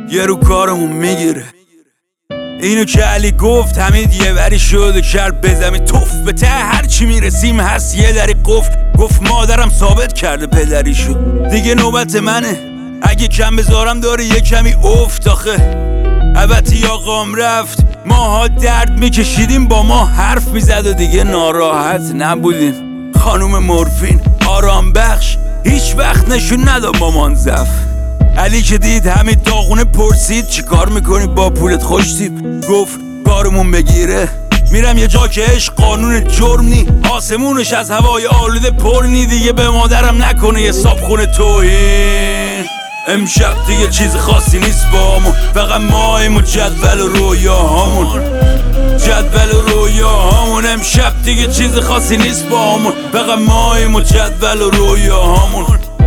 یه رو کارمون میگیره. اینو که علی گفت حمید یه وری شد و کرد به زمین توف. به ته هرچی میرسیم هست یه دری قفل. گفت مادرم ثابت کرده پدری شد. دیگه نوبت منه اگه کم بذارم داره یه کمی افت. آخه البته آقام رفت ماها درد میکشیدیم با ما حرف میزد و دیگه ناراحت نبودیم. خانوم مورفین آرام بخش هیچ وقت نشون نداد مامان زف. علی که دید حمید داغونه پرسید چی کار میکنی با پولت خوشتیپ. گفت کارمون بگیره میرم یه جا که عشق قانون جرم نی. آسمونش از هوای آلوده پر نی. دیگه به مادرم نکنه یه صابخونه توهین. امشب دیگه چیز خاصی نیست بامون، فقط ماییم و جدول و رویاهامون. جدول و رویاهامون امشب دیگه چیز خاصی نیست بامون، فقط ماییم و جدول و رویاهامون.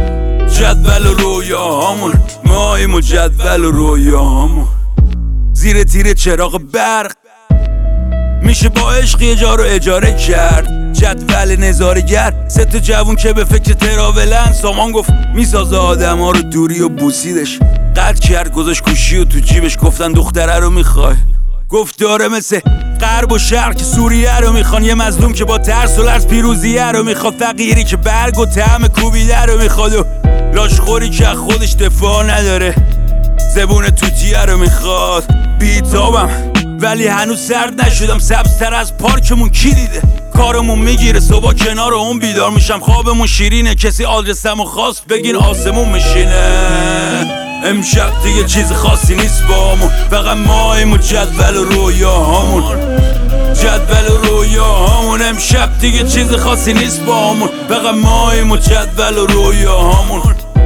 جدول و رویاهامون ماییم و جدول و رویاهامون. زیر تیر چراغ برق میشه با عشق یه جا رو اجاره کرد. جدول نظاره‌گر سه تا جوون که به فکر تراولن. سامان گفت میسازه آدم ها رو دوری و بوسیدش. قطع کرد گذاشت کوشی و تو جیبش. گفتن دختره رو میخوای؟ گفت داره مثل غرب و شرق که سوریه رو میخوان. یه مظلوم که با ترس و لرز پیروزیه رو میخواد. فقیری که برگ و طعم کوبیده رو میخواد و لاشخوری که خودش دفاع نداره. زبون توتیه رو میخواد. بیتابم ولی هنوز سرد نشدم. سبزتر از پارکمون کی دیده؟ کارمون میگیره صبح کنار اون بیدار میشم. خوابمون شیرینه کسی آدرسمو خواست بگین آسمون میشینه. امشب دیگه چیز خاصی نیست بامون، فقط ماییم و جدول و رویاهامون. جدول و رویاهامون امشب دیگه چیز خاصی نیست بامون، فقط ماییم و جدول و رویاهامون.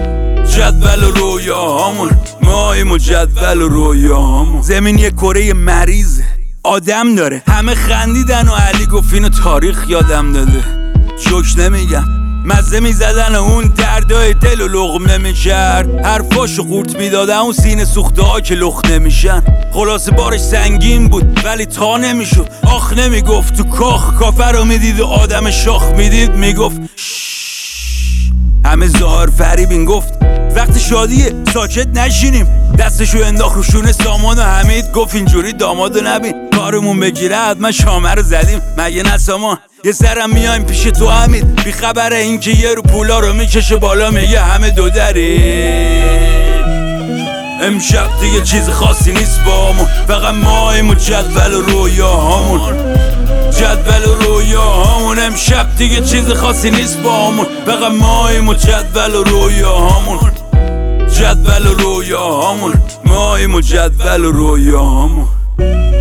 جدول و رویاهامون ماییم و جدول و رویاهامون. زمین یه کره مریضه آدم داره. همه خندیدن و علی گفت اینو تاریخ یادم داده. جوک نمیگم مزه میزدن و اون دردای دل و لقمه میکرد. حرفاشو قورت میدادن اون سینه سوخته ها که لخت نمیشن. خلاصه بارش سنگین بود ولی تا نمیشد. آخ نمیگفت تو کاخ کافر رو میدید و آدم شاخ میدید میگفت همه ظاهر فریبین. گفت وقت شادیه ساکت نشینیم. دستشو انداخت رو شونه سامان و حمید. گفت اینجوری دامادو نبین کارمون بگیره حتما شامه رو زدیم. مگه نه سامان؟ یه سرم میایم پیش تو حمید. بی خبره این که یه رو پولا رو میکشه بالا میگه همه دو دری. امشب دیگه چیز خاصی نیست بامون، فقط ماییم و جدول و رویاهامون. جدول و رویاهامون امشب دیگه چیز خاصی نیست بامون، فقط ماییم و جدول و رویاهامون. جدول و رویاهامون ماییم و جدول و رویاهامون.